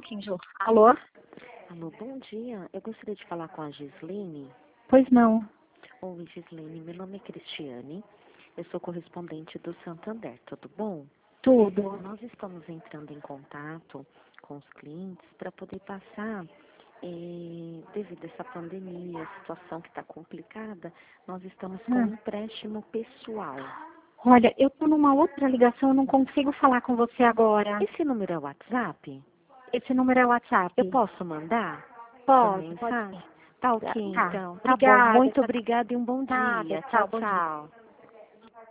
pouquinho, Ju. Alô? Alô, bom dia. Eu gostaria de falar com a Gislene. Pois não. Oi, Gislene, meu nome é Cristiane. Eu sou correspondente do Santander, tudo bom? Tudo. Nós estamos entrando em contato com os clientes para poder passar, devido a essa pandemia, a situação que está complicada, nós estamos com um empréstimo pessoal. Olha, eu tô numa outra ligação, eu não consigo falar com você agora. Esse número é o WhatsApp? Esse número é o WhatsApp. Eu posso mandar? Pode, Mensagem? sim. Tá ok, Tá. então. Tá bom, Obrigada. muito obrigada e um bom Nada. dia. Tchau, Tchau, bom dia. tchau.